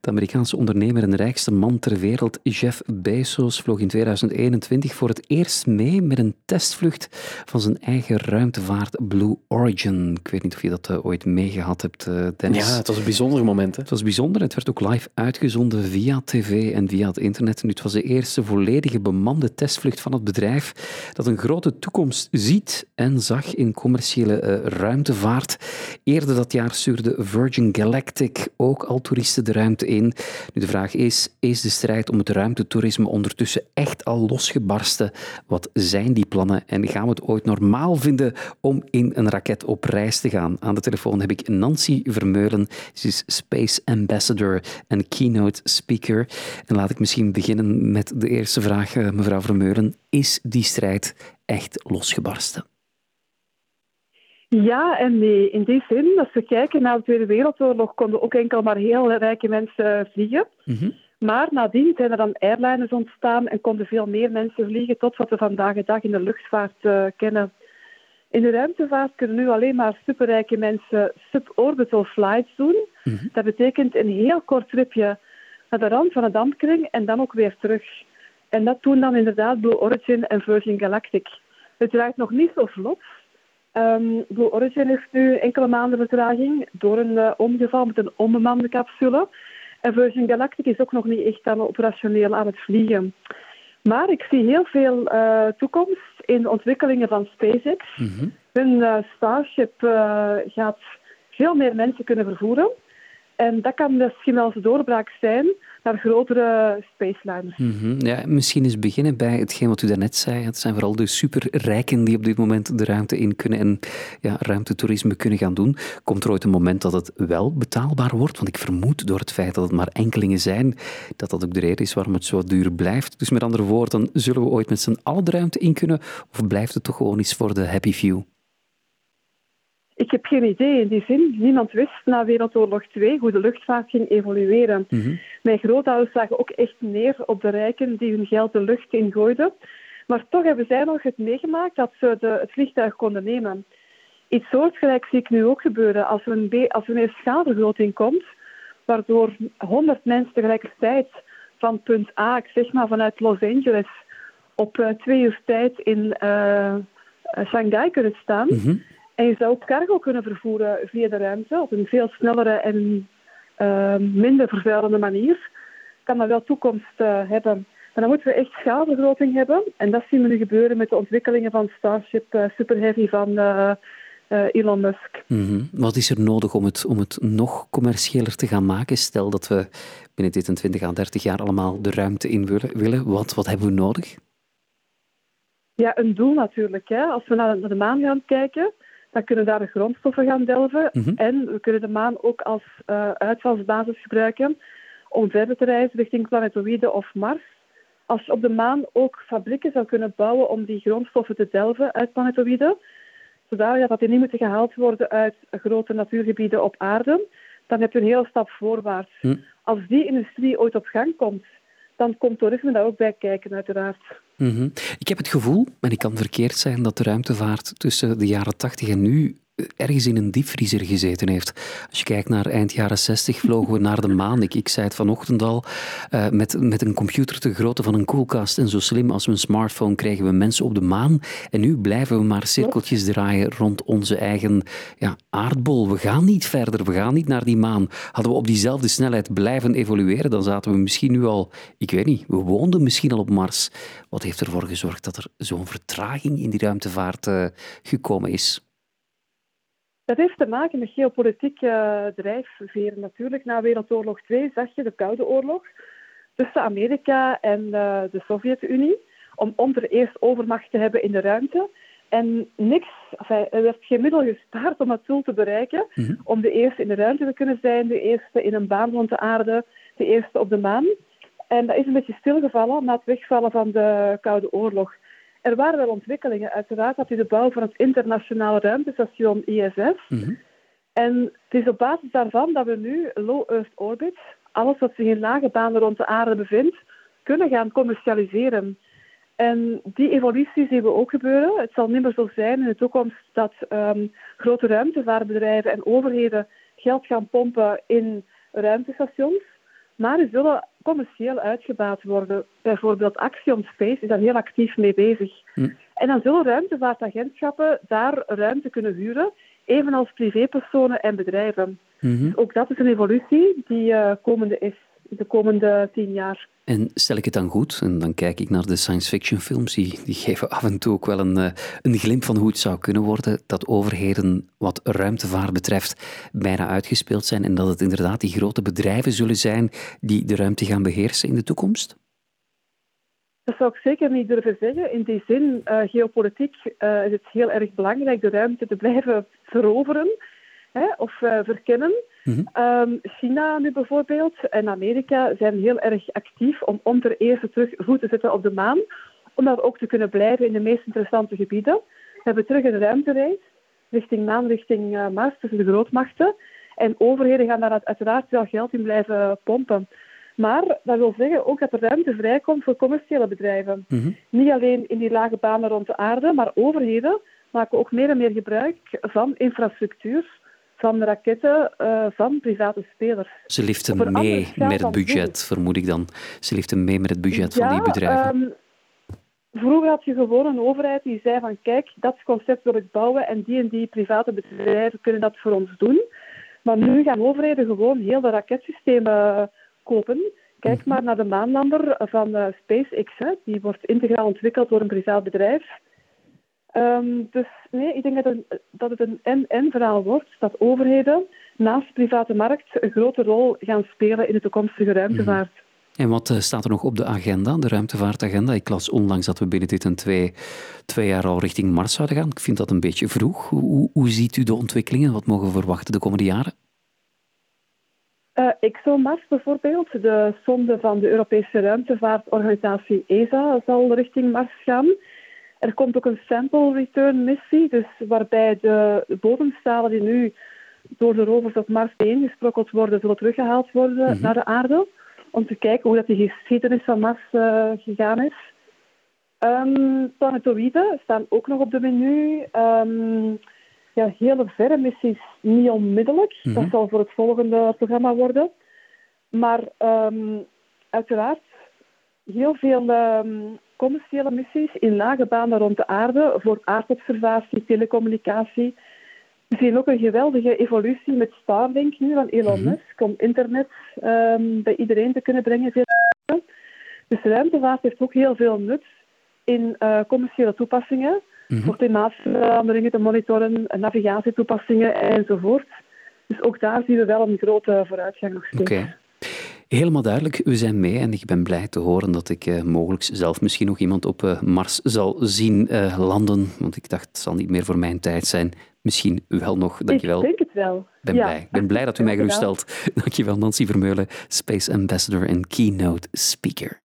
De Amerikaanse ondernemer en rijkste man ter wereld, Jeff Bezos, vloog in 2021 voor het eerst mee met een testvlucht van zijn eigen ruimtevaart Blue Origin. Ik weet niet of je dat ooit meegehad hebt, Dennis. Ja, het was een bijzonder moment. Hè? Het was bijzonder. Het werd ook live uitgezonden via tv en via het internet. Nu, het was de eerste volledige bemande testvlucht van het bedrijf dat een grote toekomst ziet en zag in commerciële ruimtevaart. Eerder dat jaar stuurde Virgin Galactic ook al toeristen de ruimte in. Nu, de vraag is de strijd om het ruimtetoerisme ondertussen echt al losgebarsten? Wat zijn die plannen en gaan we het ooit normaal vinden om in een raket op reis te gaan? Aan de telefoon heb ik Nancy Vermeulen. Ze is Space Ambassador en keynote speaker. En laat ik misschien beginnen met de eerste vraag, mevrouw Vermeulen. Is die strijd echt losgebarsten? Ja en nee. In die zin, als we kijken naar de Tweede Wereldoorlog, konden ook enkel maar heel rijke mensen vliegen. Mm-hmm. Maar nadien zijn er dan airlines ontstaan en konden veel meer mensen vliegen tot wat we vandaag de dag in de luchtvaart kennen. In de ruimtevaart kunnen nu alleen maar superrijke mensen suborbital flights doen. Mm-hmm. Dat betekent een heel kort tripje naar de rand van de dampkring en dan ook weer terug. En dat doen dan inderdaad Blue Origin en Virgin Galactic. Het draait nog niet zo vlot. Blue Origin heeft nu enkele maanden vertraging door een ongeval met een onbemande capsule. En Virgin Galactic is ook nog niet echt operationeel aan het vliegen. Maar ik zie heel veel toekomst in de ontwikkelingen van SpaceX. Mm-hmm. Hun Starship gaat veel meer mensen kunnen vervoeren. En dat kan misschien wel eens de doorbraak zijn naar grotere spaceliners. Mm-hmm. Ja, misschien eens beginnen bij hetgeen wat u daarnet zei. Het zijn vooral de superrijken die op dit moment de ruimte in kunnen en ruimtetoerisme kunnen gaan doen. Komt er ooit een moment dat het wel betaalbaar wordt? Want ik vermoed door het feit dat het maar enkelingen zijn, dat dat ook de reden is waarom het zo duur blijft. Dus met andere woorden, zullen we ooit met z'n allen de ruimte in kunnen? Of blijft het toch gewoon iets voor de happy few? Ik heb geen idee in die zin. Niemand wist na Wereldoorlog 2 hoe de luchtvaart ging evolueren. Mm-hmm. Mijn grootouders zagen ook echt neer op de rijken die hun geld de lucht ingooiden. Maar toch hebben zij nog het meegemaakt dat ze het vliegtuig konden nemen. Iets soortgelijks zie ik nu ook gebeuren als er een schaalvergroting komt, waardoor 100 mensen tegelijkertijd van punt A, ik zeg maar vanuit Los Angeles, op 2 uur tijd in Shanghai kunnen staan. Mm-hmm. En je zou ook cargo kunnen vervoeren via de ruimte op een veel snellere en minder vervuilende manier. Kan dat wel toekomst hebben. Maar dan moeten we echt schaalvergroting hebben. En dat zien we nu gebeuren met de ontwikkelingen van Starship Super Heavy van Elon Musk. Mm-hmm. Wat is er nodig om het nog commerciëler te gaan maken? Stel dat we binnen dit 20 à 30 jaar allemaal de ruimte in willen. Wat hebben we nodig? Ja, een doel natuurlijk. Hè. Als we naar de maan gaan kijken, dan kunnen we daar de grondstoffen gaan delven. Mm-hmm. En we kunnen de maan ook als uitvalsbasis gebruiken om verder te reizen richting planetoïden of Mars. Als je op de maan ook fabrieken zou kunnen bouwen om die grondstoffen te delven uit planetoïden, zodat die niet moeten gehaald worden uit grote natuurgebieden op aarde, dan heb je een hele stap voorwaarts. Mm. Als die industrie ooit op gang komt, dan komt toerisme daar ook bij kijken, uiteraard. Mm-hmm. Ik heb het gevoel, en ik kan verkeerd zijn, dat de ruimtevaart tussen de jaren 80 en nu ergens in een diepvriezer gezeten heeft. Als je kijkt naar eind jaren 60 vlogen we naar de maan. Ik zei het vanochtend al, met een computer te grootte van een koelkast en zo slim als een smartphone kregen we mensen op de maan. En nu blijven we maar cirkeltjes draaien rond onze eigen aardbol. We gaan niet verder, we gaan niet naar die maan. Hadden we op diezelfde snelheid blijven evolueren, dan zaten we misschien nu al, ik weet niet, we woonden misschien al op Mars. Wat heeft ervoor gezorgd dat er zo'n vertraging in die ruimtevaart gekomen is? Dat heeft te maken met geopolitieke drijfveren. Natuurlijk, na Wereldoorlog 2 zag je de Koude Oorlog tussen Amerika en de Sovjet-Unie om er eerst overmacht te hebben in de ruimte. En er werd geen middel gespaard om dat doel te bereiken, om de eerste in de ruimte te kunnen zijn, de eerste in een baan rond de aarde, de eerste op de maan. En dat is een beetje stilgevallen na het wegvallen van de Koude Oorlog. Er waren wel ontwikkelingen. Uiteraard had u de bouw van het internationale ruimtestation ISS. Mm-hmm. En het is op basis daarvan dat we nu low Earth orbit, alles wat zich in lage banen rond de aarde bevindt, kunnen gaan commercialiseren. En die evolutie zien we ook gebeuren. Het zal niet meer zo zijn in de toekomst dat grote ruimtevaartbedrijven en overheden geld gaan pompen in ruimtestations. Maar die zullen commercieel uitgebaat worden. Bijvoorbeeld Axiom Space is daar heel actief mee bezig. En dan zullen ruimtevaartagentschappen daar ruimte kunnen huren, evenals privépersonen en bedrijven. Dus ook dat is een evolutie die komende is de komende 10 jaar. En stel ik het dan goed, en dan kijk ik naar de science fiction films, die geven af en toe ook wel een glimp van hoe het zou kunnen worden, dat overheden wat ruimtevaart betreft bijna uitgespeeld zijn en dat het inderdaad die grote bedrijven zullen zijn die de ruimte gaan beheersen in de toekomst? Dat zou ik zeker niet durven zeggen. In die zin, geopolitiek is het heel erg belangrijk de ruimte te blijven veroveren of verkennen. China nu bijvoorbeeld en Amerika zijn heel erg actief om ter eerste terug voet te zetten op de maan, om daar ook te kunnen blijven in de meest interessante gebieden. We hebben terug een ruimtereis richting maan, richting Mars, tussen de grootmachten. En overheden gaan daar uiteraard wel geld in blijven pompen. Maar dat wil zeggen ook dat er ruimte vrijkomt voor commerciële bedrijven. Niet alleen in die lage banen rond de aarde, maar overheden maken ook meer en meer gebruik van infrastructuur, van raketten, van private spelers. Ze liften mee met het budget, vermoed ik dan. Ze liften mee met het budget van die bedrijven. Vroeger had je gewoon een overheid die zei van kijk, dat concept wil ik bouwen en die private bedrijven kunnen dat voor ons doen. Maar nu gaan overheden gewoon heel de raketsystemen kopen. Kijk maar naar de maanlander van SpaceX. Die wordt integraal ontwikkeld door een privaat bedrijf. Dus nee, ik denk dat het een en-en verhaal wordt. Dat overheden naast de private markt een grote rol gaan spelen in de toekomstige ruimtevaart. En wat staat er nog op de agenda, de ruimtevaartagenda? Ik las onlangs dat we binnen dit en twee jaar al richting Mars zouden gaan. Ik vind dat een beetje vroeg. Hoe ziet u de ontwikkelingen? Wat mogen we verwachten de komende jaren? ExoMars bijvoorbeeld, de sonde van de Europese ruimtevaartorganisatie ESA, zal richting Mars gaan. Er komt ook een sample return missie, dus waarbij de bodemstalen die nu door de rovers op Mars ingesprokkeld worden, zullen teruggehaald worden naar de aarde. Om te kijken hoe dat die geschiedenis van Mars gegaan is. Planetoïden staan ook nog op de menu. Hele verre missies niet onmiddellijk. Dat zal voor het volgende programma worden. Maar uiteraard heel veel commerciële missies in lage banen rond de aarde voor aardobservatie, telecommunicatie. We zien ook een geweldige evolutie met Starlink nu van Elon Musk om internet bij iedereen te kunnen brengen. Dus ruimtevaart heeft ook heel veel nut in commerciële toepassingen. Voor klimaatveranderingen te monitoren, navigatietoepassingen enzovoort. Dus ook daar zien we wel een grote vooruitgang nog steeds. Okay. Helemaal duidelijk, we zijn mee en ik ben blij te horen dat ik mogelijk zelf misschien nog iemand op Mars zal zien landen. Want ik dacht, het zal niet meer voor mijn tijd zijn. Misschien wel nog, dankjewel. Ik denk het wel. Ik ben blij dat u mij geruststelt. Dankjewel, Nancy Vermeulen, Space Ambassador en Keynote Speaker.